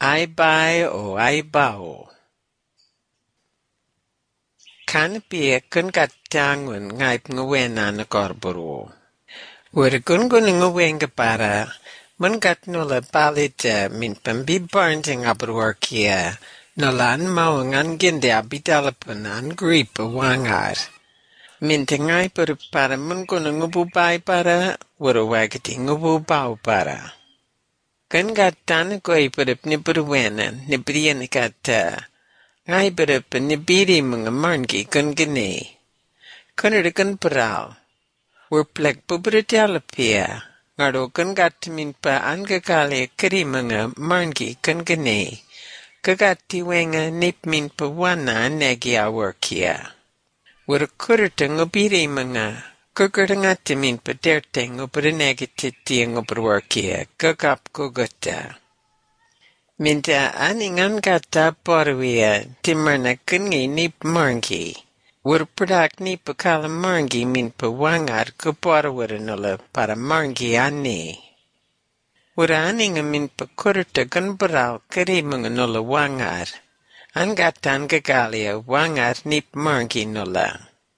Aibai o aibao. Kanapia kun katangun ngaip ngwena na korboro. Wera gun ngwenga para mun kat nula palita min pambibarnting abruarkia nolan mawangan ginde abidalapun an grip wangar. Min tengai para mun kun ngububai para wera wagati ngububau para. Kun katan koi perip ni perwena ni brian kata. Ngai berep ni biri mga marngi kun gini. Kunir kun peral. Werplek pubertalapia. Ngaro kun gatimin pa angakali kiri mga marngi kun gini. Kagati wenga nipmin pa wana negi aworkia. Werkurta ngobiri mga. Kukurangatimin pa derte ngobrinegi titi ngobrworkia. Kagap kugota. Minta aningan kata porwia timarna kungi nip marngi. Wurprak nip kala marngi min pawangar kuporwaranula para marngi ani. Wura aninga min pakurta gunbaral kari mga nula wangar. Angatan gagalia wangar nip marngi nula.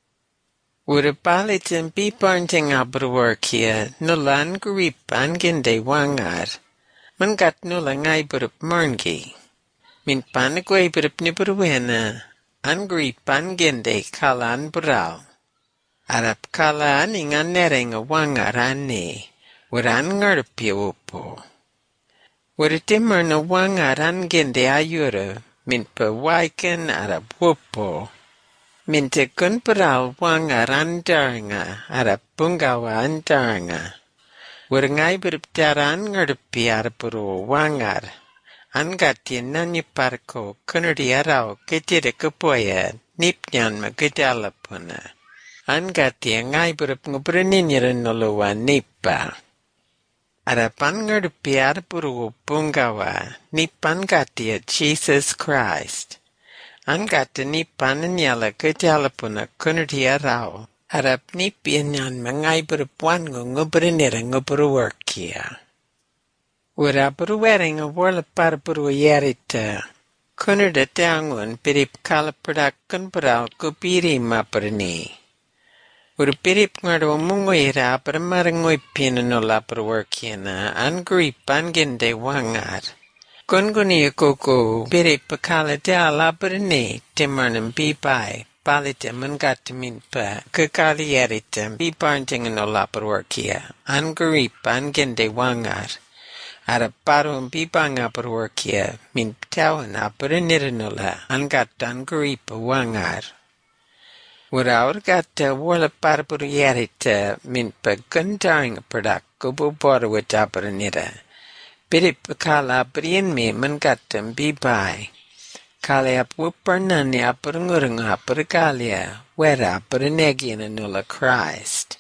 Wura palitan biparnting abruarkia nula angrip anginde wangar. Mangat nula ngai berup marngi. Min panagway berup ni berwena. Angri pangende kalan beral. Arap kalan ingan nereng wangar ane. Waran ngarpi upo. Waratimar na wangar angende ayura. Min pawaikan arap upo. Min tekun beral wangar andaranga. Arap bungawa andaranga. Warangai berptaran ngarpi arpuru wangar. Angati nanya parko kunuri arau ketira kepoya nipnyan magdalapuna. Angati ngai berp ngobraniran noluwa nipa. Arapan ngarpi arpuru bungawa nipan gati Jesus Christ. Angati nipan nyala gdalapuna kunuri arau. Arap nipian mangai berpuan ngobraniran ngobruarkia. Wara berwering a warla par berwayarita. Kuner da tangun pirip kala perdakun peral kupiri maperni. Wara pirip ngaro mungoira permarangoy pinanola berwarkiana angrip anginde wangar. Kunguni koko pirip kala da laperni timarnam bibai. Palita mengatamin pa kekaliarita biparntingan nola berwarkia. Angrip anginde wangar. Ara parum bibanga perworkia min tawan aperinirinola angatan gripa wangar. Waraur gata wala parpurierita min pagkantang product kubu borwit aperinira. Pirip kala aperin me mangatam bibai. Kali apwuparnani aperinurung aperikalia wera aperinegina nula Christ.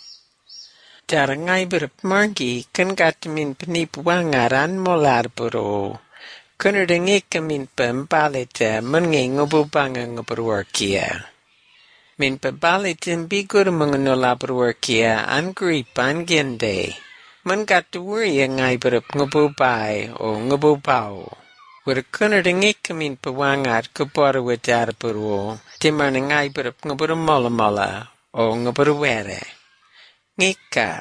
Darangai berp margi kan katamin penip wangaran molar buro. Kunerdeng ikamin pembalita menging ngububanga ngobrworkia. Min pembalitin bigur mengenula berworkia angripan gende. Mengkatuwuri ngai berp ngububai o ngububau. Wera kunerdeng ikamin pewangar kuborwatar buro. Timarna ngai berp nguburmola o nguburwere. Ngika.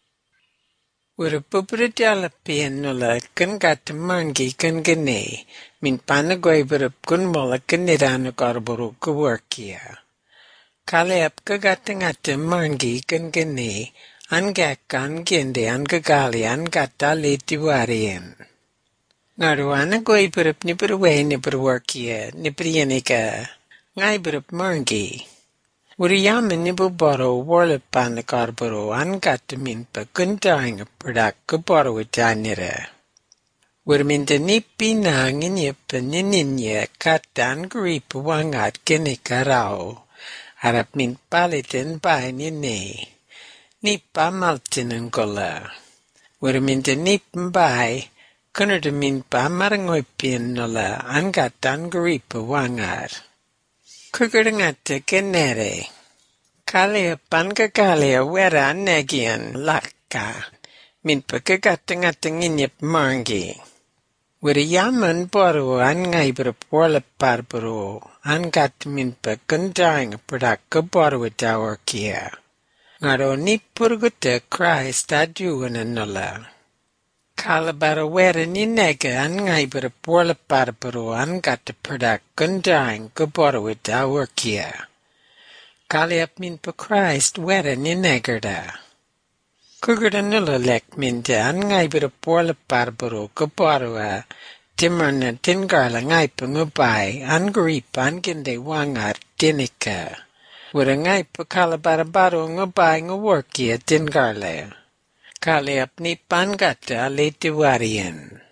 Wara pubertalapien nula kan gata marngi kan gane. Min panagway berap kun mola kanirana karburu kuwarkia. Kaleap kagata ngata marngi kan gane. Angakan gende angagali angata litiwarian. Ngaruana gway berap ni berway ni berwarkia ni priyanika. Ngay berap marngi. Wuriyaman ni bubaro warlapan na karburo angatamin pa kuntaing product kubaro itanira. Wurminta nipi na nginyapa nininya katan gripa wangat kinikarao. Harap min palitin pa nini. Nipa maltinan kola. Wurminta nipambay kunardamin pa marangoy pinnola angatan gripa wangat. Kukurdangata kenere. Kalia pankakalia wera negian laka. Min pakakatangata nginyap marngi. Wiriyaman boru an ngaibra porla parburu an gat min pa gundaing product boru dawar kia. Ngaro ni purgute Christ adjuana nula. Kalabara wera ni nega an ngaibra porla parburu an gat product gundaing boru dawar kia. Kaliap min pa Christ wera ni negerda. Kugurda nula lek minda an ngaibra porla parburu boru Timmerna tingarla ngaipa ngubai an gripa an ginde wangar dinika. Wura ngaipa kalabarabaru ngubai nguworkia tingarla. Kaliap ni pangata alitiwarian.